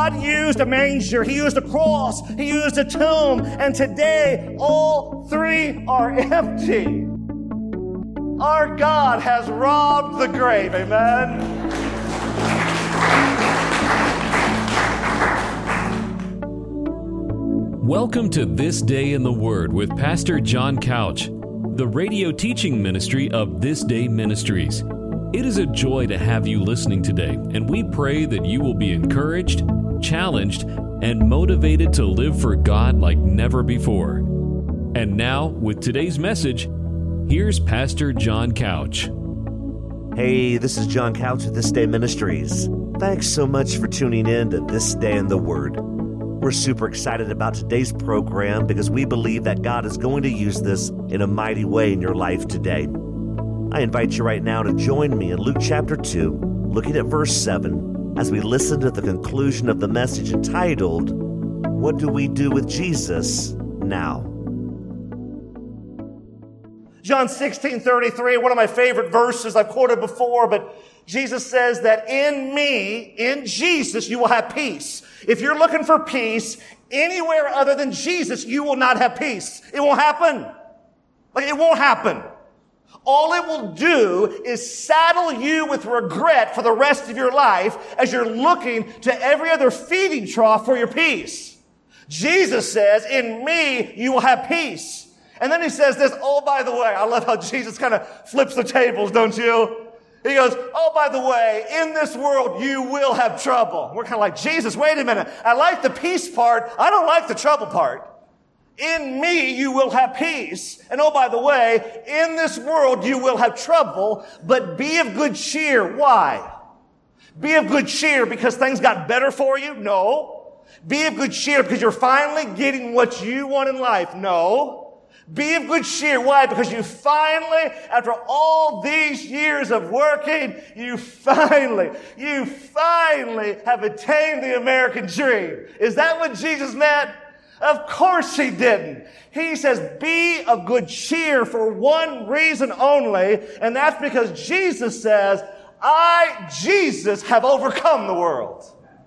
God used a manger, He used a cross, He used a tomb, and today all three are empty. Our God has robbed the grave, amen? Welcome to This Day in the Word with Pastor John Couch, the radio teaching ministry of This Day Ministries. It is a joy to have you listening today, and we pray that you will be encouraged, challenged, and motivated to live for God like never before. And now, with today's message, here's Pastor John Couch. Hey, this is John Couch of This Day Ministries. Thanks so much for tuning in to This Day in the Word. We're super excited about today's program because we believe that God is going to use this in a mighty way in your life today. I invite you right now to join me in Luke chapter 2, looking at verse 7, as we listen to the conclusion of the message entitled, What Do We Do with Jesus Now? John 16:33, one of my favorite verses I've quoted before, but Jesus says that in me, in Jesus, you will have peace. If you're looking for peace anywhere other than Jesus, you will not have peace. It won't happen. It won't happen. All it will do is saddle you with regret for the rest of your life as you're looking to every other feeding trough for your peace. Jesus says, in me, you will have peace. And then he says this, oh, by the way, I love how Jesus kind of flips the tables, don't you? He goes, oh, by the way, in this world, you will have trouble. We're kind of like, Jesus, wait a minute. I like the peace part. I don't like the trouble part. In me, you will have peace. And oh, by the way, in this world, you will have trouble, but be of good cheer. Why? Be of good cheer because things got better for you? No. Be of good cheer because you're finally getting what you want in life? No. Be of good cheer. Why? Because you finally, after all these years of working, you finally have attained the American dream. Is that what Jesus meant? Of course he didn't. He says, be of good cheer for one reason only, and that's because Jesus says, I, Jesus, have overcome the world.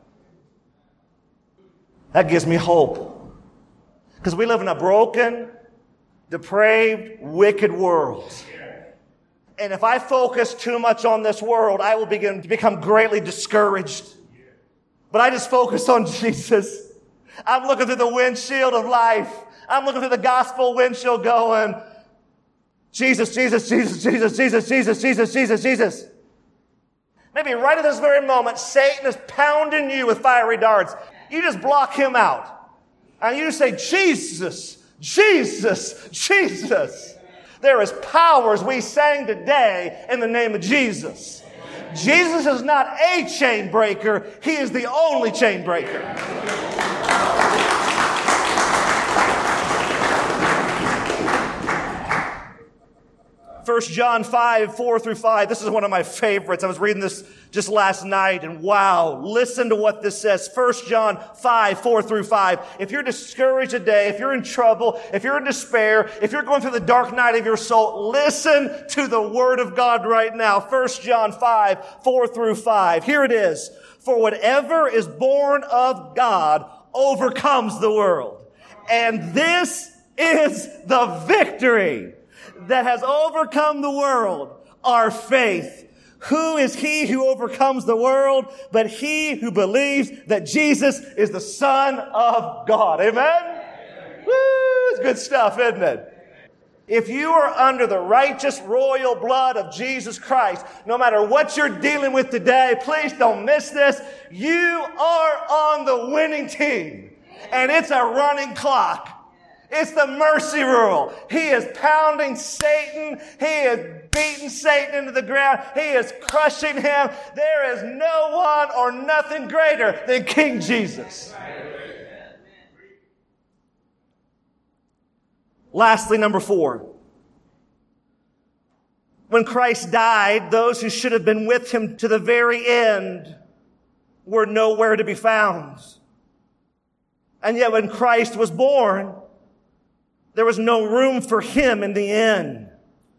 That gives me hope. Because we live in a broken, depraved, wicked world. And if I focus too much on this world, I will begin to become greatly discouraged. But I just focus on Jesus. I'm looking through the windshield of life. I'm looking through the gospel windshield going, Jesus, Jesus, Jesus, Jesus, Jesus, Jesus, Jesus, Jesus, Jesus. Maybe right at this very moment, Satan is pounding you with fiery darts. You just block him out. And you just say, Jesus, Jesus, Jesus. There is power, as we sang today, in the name of Jesus. Jesus is not a chain breaker. He is the only chain breaker. 1 John 5, 4 through 5. This is one of my favorites. I was reading this just last night, and wow, listen to what this says. 1 John 5, 4 through 5. If you're discouraged today, if you're in trouble, if you're in despair, if you're going through the dark night of your soul, listen to the Word of God right now. 1 John 5, 4 through 5. Here it is. For whatever is born of God overcomes the world. And this is the victory that has overcome the world, our faith. Who is he who overcomes the world but he who believes that Jesus is the Son of God? Amen? Woo, it's good stuff, isn't it? If you are under the righteous royal blood of Jesus Christ, no matter what you're dealing with today, please don't miss this. You are on the winning team. And it's a running clock. It's the mercy rule. He is pounding Satan. He is beating Satan into the ground. He is crushing him. There is no one or nothing greater than King Jesus. Lastly, number 4. When Christ died, those who should have been with him to the very end were nowhere to be found. And yet when Christ was born, there was no room for him in the inn.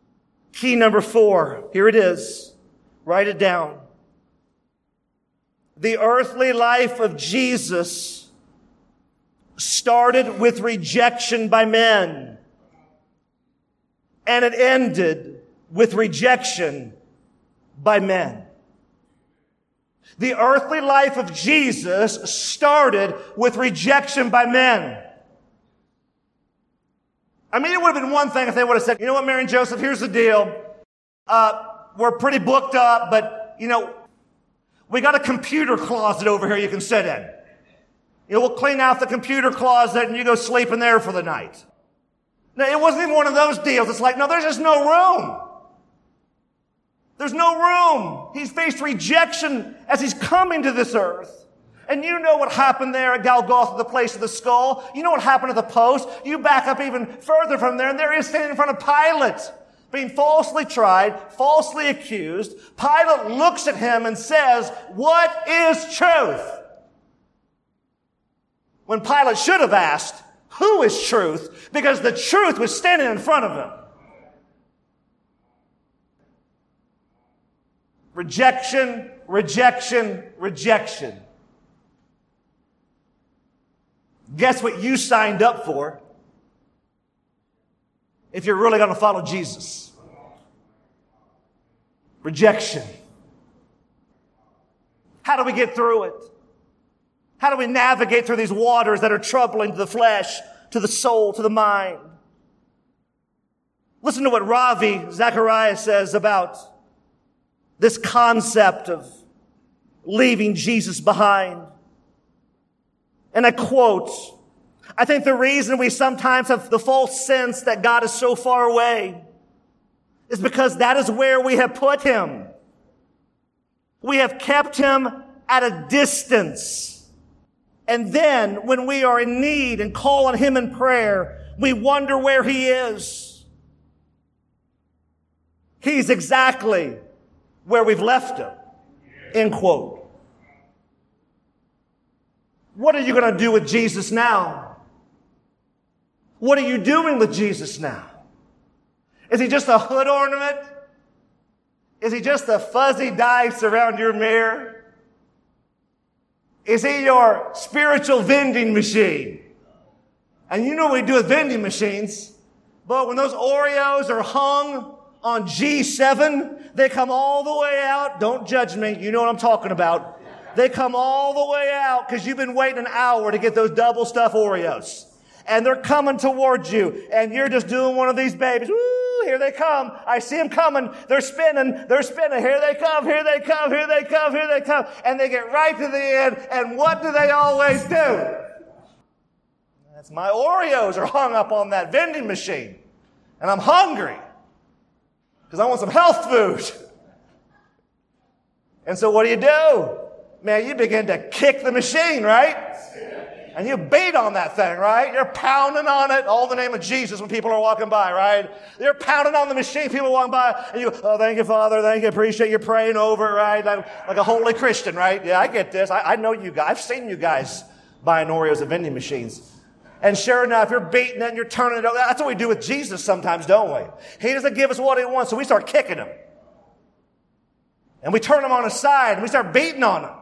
Key number 4. Here it is. Write it down. The earthly life of Jesus started with rejection by men, and it ended with rejection by men. The earthly life of Jesus started with rejection by men. I mean, it would have been one thing if they would have said, you know what, Mary and Joseph, here's the deal. We're pretty booked up, but, we got a computer closet over here you can sit in. We'll clean out the computer closet and you go sleep in there for the night. No, it wasn't even one of those deals. It's like, no, there's just no room. There's no room. He's faced rejection as he's coming to this earth. And you know what happened there at Golgotha, the place of the skull. You know what happened at the post. You back up even further from there, and there he is standing in front of Pilate, being falsely tried, falsely accused. Pilate looks at him and says, "What is truth?" When Pilate should have asked, "Who is truth?" Because the truth was standing in front of him. Rejection, rejection, rejection. Guess what you signed up for if you're really going to follow Jesus? Rejection. How do we get through it? How do we navigate through these waters that are troubling to the flesh, to the soul, to the mind? Listen to what Ravi Zacharias says about this concept of leaving Jesus behind. And I quote, "I think the reason we sometimes have the false sense that God is so far away is because that is where we have put him. We have kept him at a distance. And then when we are in need and call on him in prayer, we wonder where he is. He's exactly where we've left him." End quote. What are you going to do with Jesus now? What are you doing with Jesus now? Is he just a hood ornament? Is he just a fuzzy dice around your mirror? Is he your spiritual vending machine? And you know what we do with vending machines. But when those Oreos are hung on G7, they come all the way out. Don't judge me. You know what I'm talking about. They come all the way out because you've been waiting an hour to get those double stuffed Oreos. And they're coming towards you. And you're just doing one of these babies. Woo, here they come. I see them coming. They're spinning. They're spinning. Here they come. Here they come. Here they come. Here they come. And they get right to the end. And what do they always do? That's my Oreos are hung up on that vending machine. And I'm hungry because I want some health food. And so what do? Man, you begin to kick the machine, right? And you beat on that thing, right? You're pounding on it, all in the name of Jesus when people are walking by, right? You're pounding on the machine, people are walking by, and you go, "Oh, thank you, Father, thank you, appreciate you praying over it," right? Like a holy Christian, right? Yeah, I get this. I know you guys. I've seen you guys buying Oreos at vending machines. And sure enough, you're beating it and you're turning it over. That's what we do with Jesus sometimes, don't we? He doesn't give us what he wants, so we start kicking him. And we turn him on his side and we start beating on him.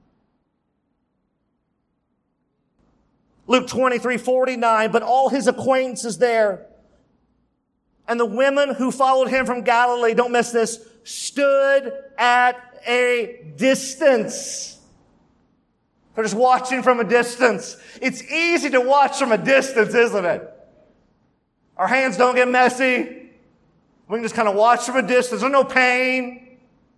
Luke 23:49, "But all his acquaintances there and the women who followed him from Galilee," don't miss this, "stood at a distance." They're just watching from a distance. It's easy to watch from a distance, isn't it? Our hands don't get messy. We can just kind of watch from a distance. There's no pain.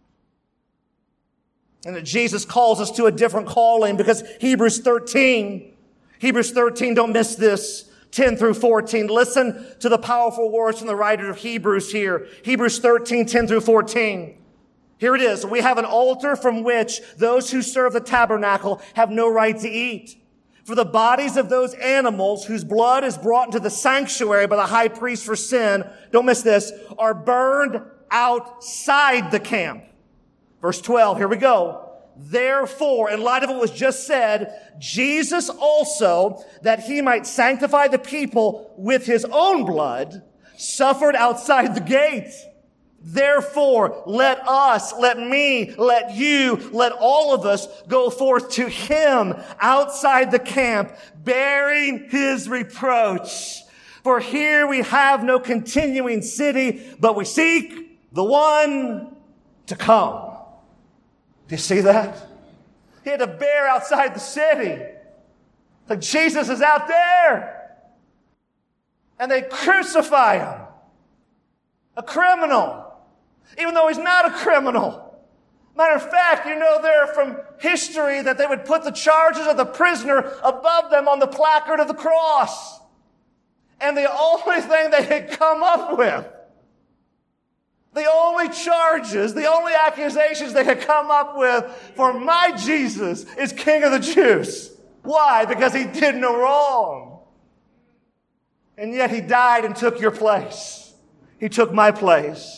And that Jesus calls us to a different calling because Hebrews 13, don't miss this, 10 through 14. Listen to the powerful words from the writer of Hebrews here. Hebrews 13, 10 through 14. Here it is. "We have an altar from which those who serve the tabernacle have no right to eat. For the bodies of those animals whose blood is brought into the sanctuary by the high priest for sin," don't miss this, "are burned outside the camp." Verse 12, here we go. "Therefore," in light of what was just said, "Jesus also, that he might sanctify the people with his own blood, suffered outside the gate. Therefore, let us, let me, let you, let all of us go forth to him outside the camp, bearing his reproach. For here we have no continuing city, but we seek the one to come. Do you see that? He had to bear outside the city. Like Jesus is out there. And they crucify him. A criminal. Even though he's not a criminal. Matter of fact, you know there from history that they would put the charges of the prisoner above them on the placard of the cross. And the only thing they had come up with, the only charges, the only accusations they had come up with for my Jesus is King of the Jews. Why? Because he did no wrong. And yet he died and took your place. He took my place.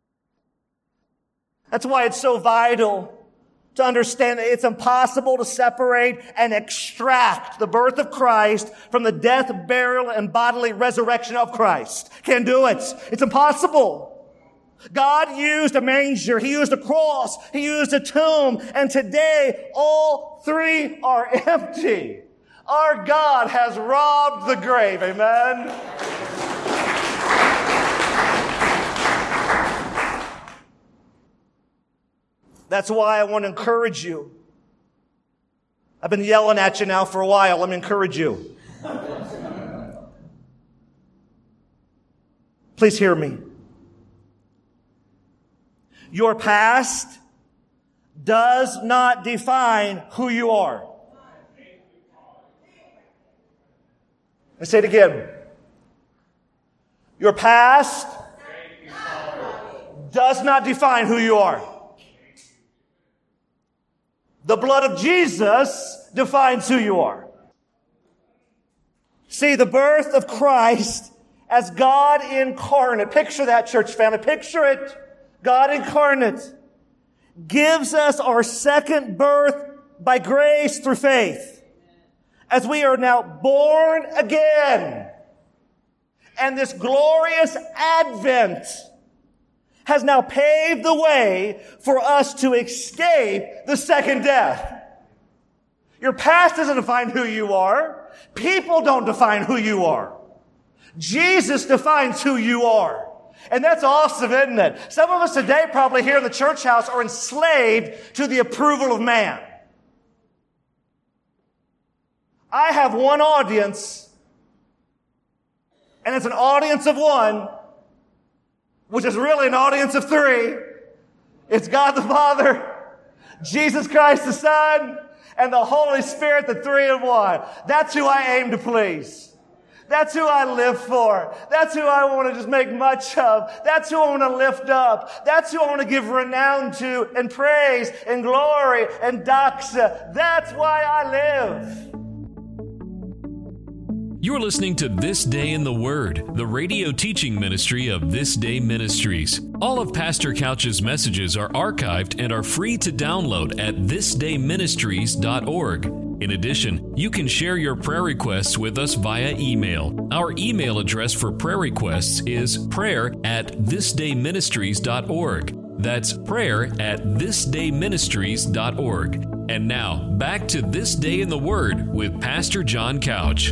That's why it's so vital to understand that it's impossible to separate and extract the birth of Christ from the death, burial, and bodily resurrection of Christ. Can't do it. It's impossible. God used a manger. He used a cross. He used a tomb. And today, all three are empty. Our God has robbed the grave. Amen. That's why I want to encourage you. I've been yelling at you now for a while. Let me encourage you. Please hear me. Your past does not define who you are. Let's say it again. Your past does not define who you are. The blood of Jesus defines who you are. See, the birth of Christ as God incarnate. Picture that, church family. Picture it. God incarnate gives us our second birth by grace through faith. As we are now born again. And this glorious advent has now paved the way for us to escape the second death. Your past doesn't define who you are. People don't define who you are. Jesus defines who you are. And that's awesome, isn't it? Some of us today probably here in the church house are enslaved to the approval of man. I have one audience, and it's an audience of one, which is really an audience of three. It's God the Father, Jesus Christ the Son, and the Holy Spirit, the three in one. That's who I aim to please. That's who I live for. That's who I want to just make much of. That's who I want to lift up. That's who I want to give renown to and praise and glory and doxa. That's why I live. You're listening to This Day in the Word, the radio teaching ministry of This Day Ministries. All of Pastor Couch's messages are archived and are free to download at thisdayministries.org. In addition, you can share your prayer requests with us via email. Our email address for prayer requests is prayer@thisdayministries.org. That's prayer@thisdayministries.org. And now, back to This Day in the Word with Pastor John Couch.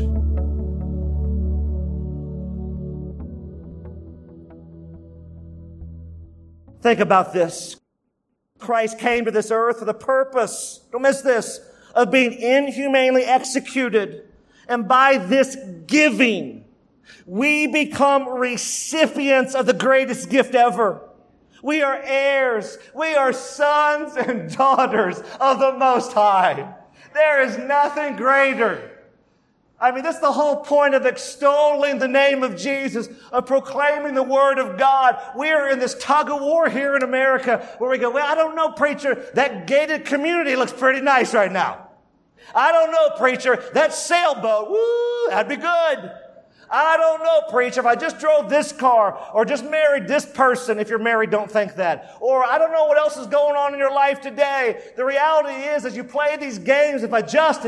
Think about this. Christ came to this earth for the purpose, don't miss this, of being inhumanely executed. And by this giving, we become recipients of the greatest gift ever. We are heirs. We are sons and daughters of the Most High. There is nothing greater. I mean, that's the whole point of extolling the name of Jesus, of proclaiming the Word of God. We are in this tug of war here in America where we go, well, I don't know, preacher, that gated community looks pretty nice right now. I don't know, preacher, that sailboat, woo, that'd be good. I don't know, preacher, if I just drove this car or just married this person. If you're married, don't think that. Or I don't know what else is going on in your life today. The reality is, as you play these games, if I just,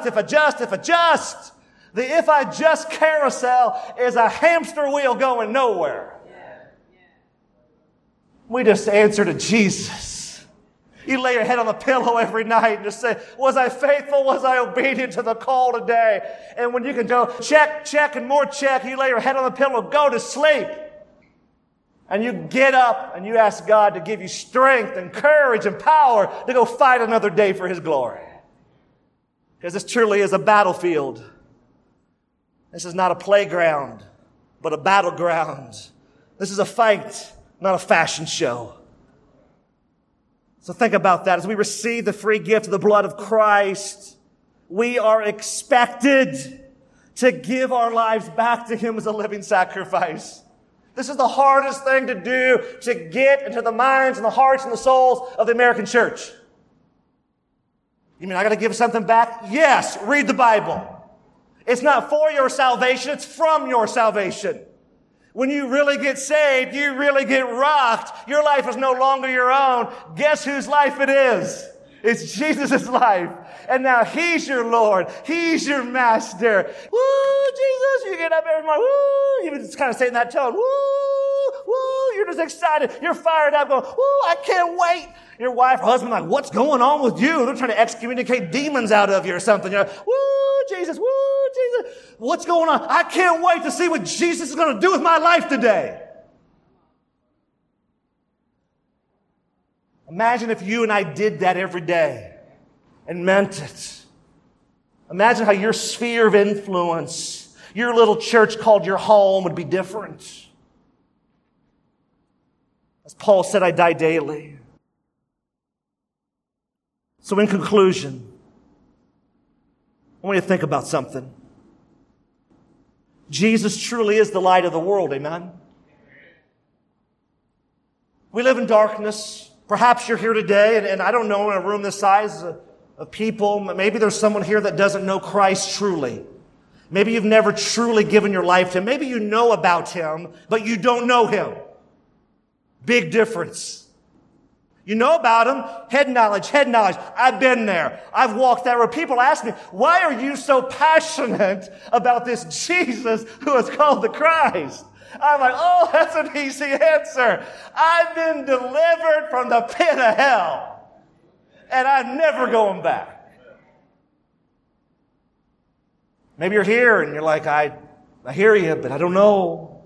the if I just carousel is a hamster wheel going nowhere. We just answer to Jesus. You lay your head on the pillow every night and just say, was I faithful? Was I obedient to the call today? And when you can go check, and more check, you lay your head on the pillow, go to sleep. And you get up and you ask God to give you strength and courage and power to go fight another day for His glory. Because this truly is a battlefield. This is not a playground, but a battleground. This is a fight, not a fashion show. So think about that. As we receive the free gift of the blood of Christ, we are expected to give our lives back to Him as a living sacrifice. This is the hardest thing to do, to get into the minds and the hearts and the souls of the American church. You mean I got to give something back? Yes, read the Bible. It's not for your salvation, it's from your salvation. When you really get saved, you really get rocked. Your life is no longer your own. Guess whose life it is? It's Jesus' life. And now He's your Lord. He's your Master. Woo, Jesus, you get up every morning. Woo, you just kind of say in that tone. Woo, woo, you're just excited. You're fired up going, woo, I can't wait. Your wife or husband like, what's going on with you? They're trying to excommunicate demons out of you or something. You're like, woo, Jesus, what's going on? I can't wait to see what Jesus is going to do with my life today. Imagine if you and I did that every day and meant it. Imagine how your sphere of influence, your little church called your home, would be different. As Paul said, I die daily. So in conclusion, I want you to think about something. Jesus truly is the light of the world, amen? We live in darkness. Perhaps you're here today, and I don't know, in a room this size of people, maybe there's someone here that doesn't know Christ truly. Maybe you've never truly given your life to Him. Maybe you know about Him, but you don't know Him. Big difference. You know about Him, head knowledge. I've been there. I've walked that road. People ask me, why are you so passionate about this Jesus who is called the Christ? I'm like, oh, that's an easy answer. I've been delivered from the pit of hell, and I'm never going back. Maybe you're here and you're like, I hear you, but I don't know.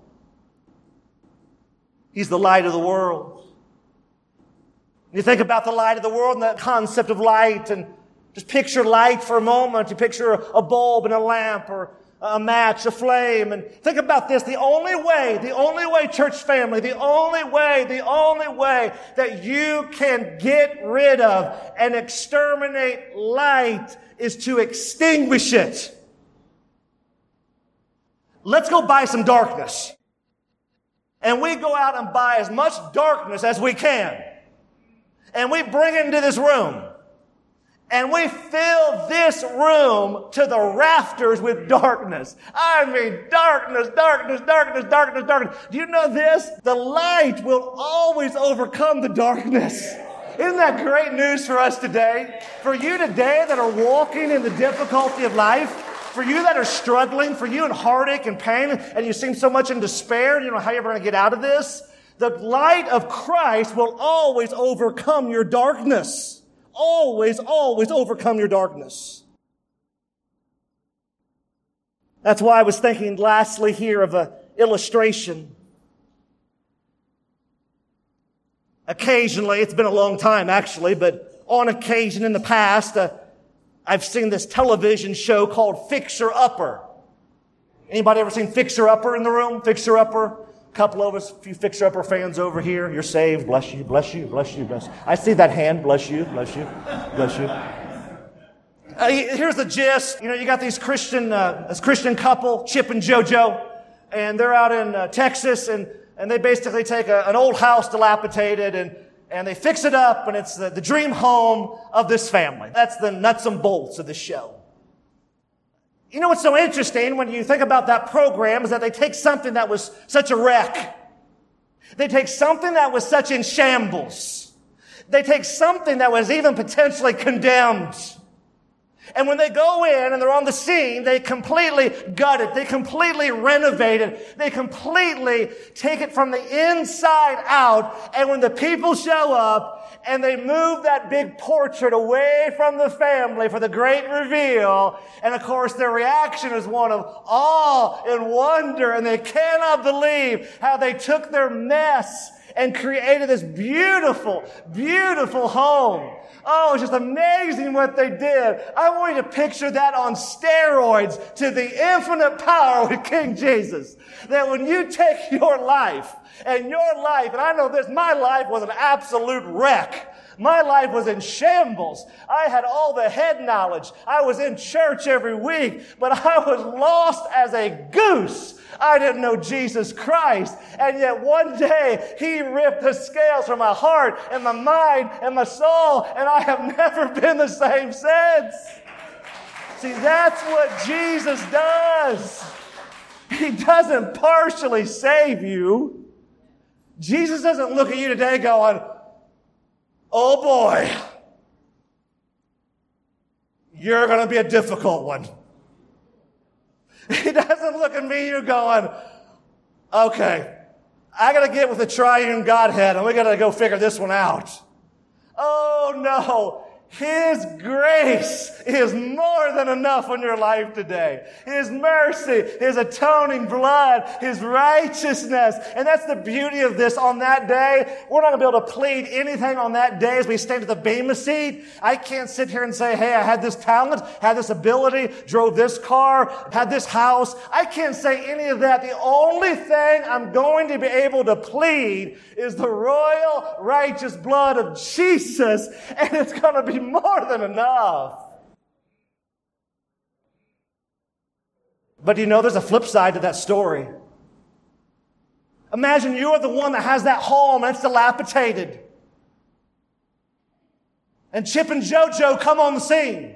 He's the light of the world. You think about the light of the world and the concept of light, and just picture light for a moment. You picture a bulb and a lamp or a match, a flame, and think about this. The only way, church family, the only way that you can get rid of and exterminate light is to extinguish it. Let's go buy some darkness. And we go out and buy as much darkness as we can. And we bring it into this room. And we fill this room to the rafters with darkness. I mean, darkness. Do you know this? The light will always overcome the darkness. Isn't that great news for us today? For you today that are walking in the difficulty of life, for you that are struggling, for you in heartache and pain, and you seem so much in despair, you don't know how you're going to get out of this. The light of Christ will always overcome your darkness. Always overcome your darkness. That's why I was thinking lastly here of an illustration. Occasionally, it's been a long time actually, but on occasion in the past, I've seen this television show called Fixer Upper. Anybody ever seen Fixer Upper in the room? Fixer Upper? A couple of us, a few Fixer Upper fans over here. You're saved. Bless you, bless you, bless you, bless you. I see that hand. Bless you, bless you, bless you. Here's the gist. You know, you got this Christian couple, Chip and JoJo, and they're out in Texas, and they basically take an old house dilapidated, and they fix it up, and it's the dream home of this family. That's the nuts and bolts of the show. You know what's so interesting when you think about that program is that they take something that was such a wreck. They take something that was such in shambles. They take something that was even potentially condemned. And when they go in and they're on the scene, they completely gut it. They completely renovate it. They completely take it from the inside out. And when the people show up and they move that big portrait away from the family for the great reveal, and of course their reaction is one of awe and wonder, and they cannot believe how they took their mess and created this beautiful, beautiful home. Oh, it's just amazing what they did. I want you to picture that on steroids to the infinite power with King Jesus. That when you take your life, and I know this, my life was an absolute wreck. My life was in shambles. I had all the head knowledge. I was in church every week, but I was lost as a goose. I didn't know Jesus Christ. And yet one day, He ripped the scales from my heart and my mind and my soul, and I have never been the same since. See, that's what Jesus does. He doesn't partially save you. Jesus doesn't look at you today going, oh boy, you're going to be a difficult one. He doesn't look at me, you're going, okay, I got to get with the triune Godhead and we got to go figure this one out. Oh no. His grace is more than enough in your life today. His mercy, His atoning blood, His righteousness. And that's the beauty of this on that day. We're not going to be able to plead anything on that day as we stand at the Bema seat. I can't sit here and say, hey, I had this talent, had this ability, drove this car, had this house. I can't say any of that. The only thing I'm going to be able to plead is the royal righteous blood of Jesus. And it's going to be more than enough. But you know, there's a flip side to that story. Imagine you are the one that has that home and it's dilapidated. And Chip and JoJo come on the scene.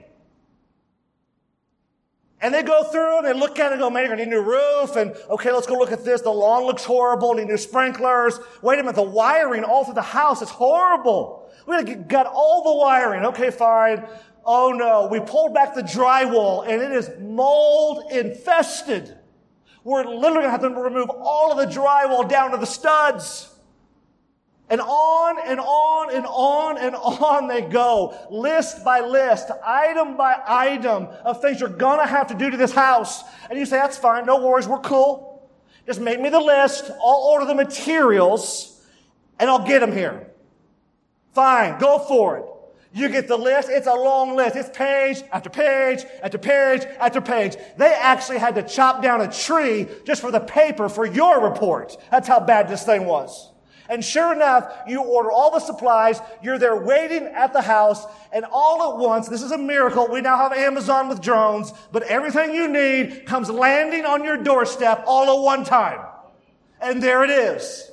And they go through and they look at it and go, man, you're going to need a new roof. And okay, let's go look at this. The lawn looks horrible. Need new sprinklers. Wait a minute, the wiring all through the house is horrible. We got all the wiring. Okay, fine. Oh no, we pulled back the drywall and it is mold infested. We're literally going to have to remove all of the drywall down to the studs. And on and on and on and on they go. List by list, item by item of things you're going to have to do to this house. And you say, that's fine, no worries, we're cool. Just make me the list, I'll order the materials, and I'll get them here. Fine, go for it. You get the list. It's a long list. It's page after page after page after page. They actually had to chop down a tree just for the paper for your report. That's how bad this thing was. And sure enough, you order all the supplies. You're there waiting at the house. And all at once, this is a miracle. We now have Amazon with drones. But everything you need comes landing on your doorstep all at one time. And there it is.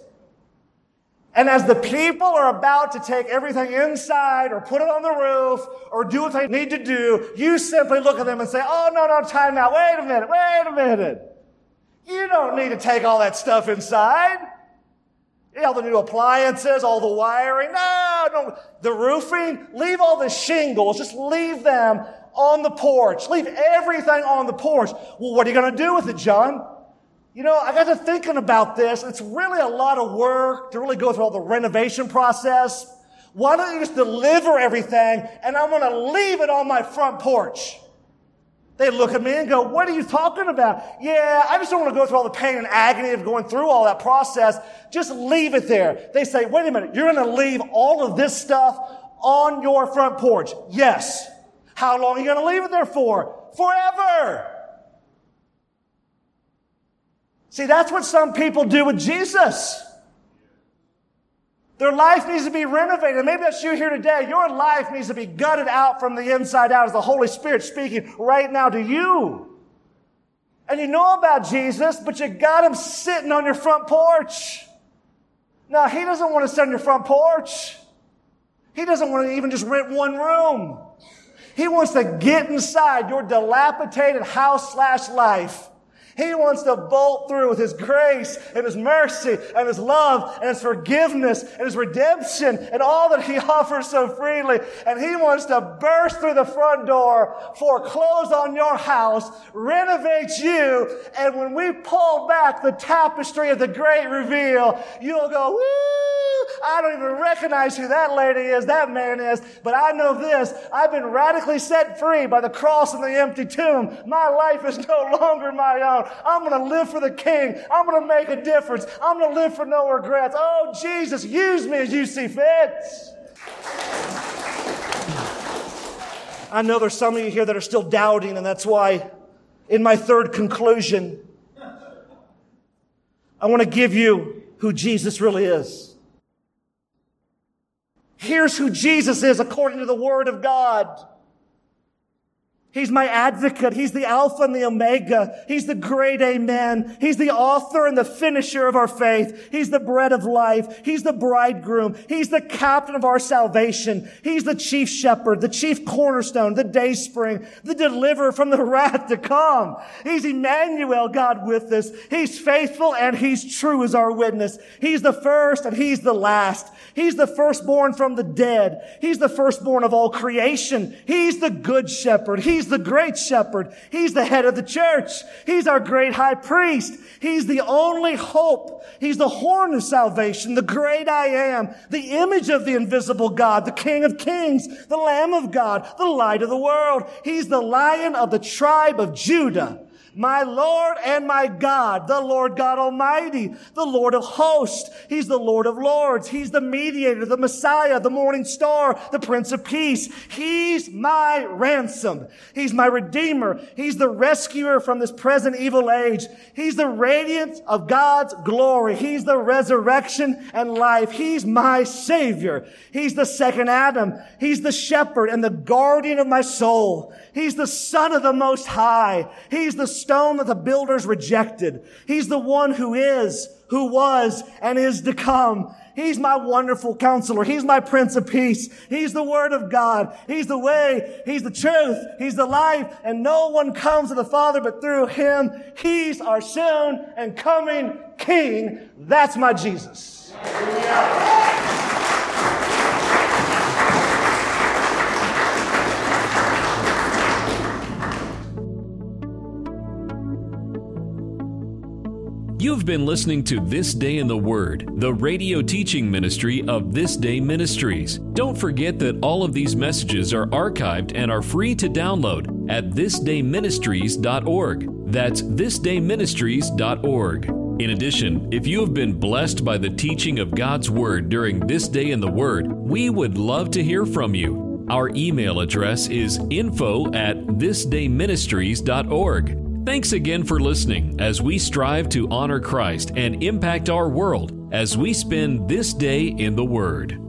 And as the people are about to take everything inside or put it on the roof or do what they need to do, you simply look at them and say, oh, no, time out. Wait a minute. You don't need to take all that stuff inside. All the new appliances, all the wiring. No. The roofing, leave all the shingles. Just leave them on the porch. Leave everything on the porch. Well, what are you going to do with it, John? You know, I got to thinking about this. It's really a lot of work to really go through all the renovation process. Why don't you just deliver everything and I'm going to leave it on my front porch? They look at me and go, what are you talking about? Yeah, I just don't want to go through all the pain and agony of going through all that process. Just leave it there. They say, wait a minute, you're going to leave all of this stuff on your front porch? Yes. How long are you going to leave it there for? Forever. See, that's what some people do with Jesus. Their life needs to be renovated. Maybe that's you here today. Your life needs to be gutted out from the inside out as the Holy Spirit speaking right now to you. And you know about Jesus, but you got Him sitting on your front porch. Now, He doesn't want to sit on your front porch. He doesn't want to even just rent one room. He wants to get inside your dilapidated house/life He wants to bolt through with His grace and His mercy and His love and His forgiveness and His redemption and all that He offers so freely. And He wants to burst through the front door, foreclose on your house, renovate you, and when we pull back the tapestry of the great reveal, you'll go, woo! I don't even recognize who that lady is, that man is, but I know this. I've been radically set free by the cross and the empty tomb. My life is no longer my own. I'm going to live for the King. I'm going to make a difference. I'm going to live for no regrets. Oh, Jesus, use me as you see fit. I know there's some of you here that are still doubting, and that's why in my third conclusion, I want to give you who Jesus really is. Here's who Jesus is according to the Word of God. He's my advocate. He's the Alpha and the Omega. He's the great Amen. He's the author and the finisher of our faith. He's the bread of life. He's the bridegroom. He's the captain of our salvation. He's the chief shepherd, the chief cornerstone, the dayspring, the deliverer from the wrath to come. He's Emmanuel, God with us. He's faithful and He's true as our witness. He's the first and He's the last. He's the firstborn from the dead. He's the firstborn of all creation. He's the good shepherd. He's the great shepherd. He's the head of the church. He's our great high priest. He's the only hope. He's the horn of salvation, the great I am, the image of the invisible God, the King of kings, the Lamb of God, the light of the world. He's the Lion of the tribe of Judah. My Lord and my God, the Lord God Almighty, the Lord of hosts. He's the Lord of lords. He's the mediator, the Messiah, the morning star, the Prince of Peace. He's my ransom. He's my Redeemer. He's the rescuer from this present evil age. He's the radiance of God's glory. He's the resurrection and life. He's my Savior. He's the second Adam. He's the shepherd and the guardian of my soul. He's the Son of the Most High. He's the stone that the builders rejected. He's the one who is, who was, and is to come. He's my wonderful counselor. He's my Prince of Peace. He's the Word of God. He's the way. He's the truth. He's the life. And no one comes to the Father but through Him. He's our soon and coming King. That's my Jesus. You've been listening to This Day in the Word, the radio teaching ministry of This Day Ministries. Don't forget that all of these messages are archived and are free to download at thisdayministries.org. That's thisdayministries.org. In addition, if you have been blessed by the teaching of God's Word during This Day in the Word, we would love to hear from you. Our email address is info@thisdayministries.org. Thanks again for listening as we strive to honor Christ and impact our world as we spend this day in the Word.